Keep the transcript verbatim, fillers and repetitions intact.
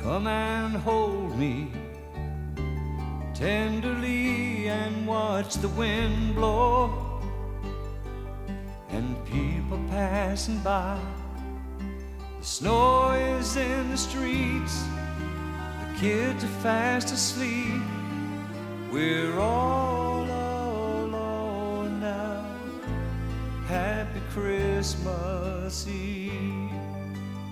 come and hold me tenderly and watch the wind blow, and people passing by. The snow is in the streets, the kids are fast asleep. We're all alone now. Happy Christmas Eve.